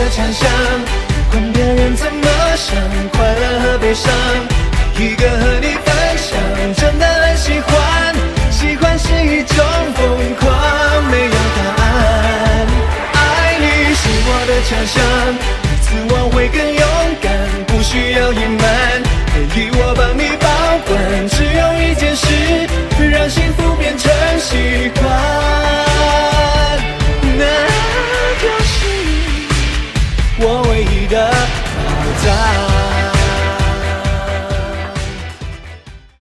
强项，不管别人怎么想，快乐和悲伤，一个和你。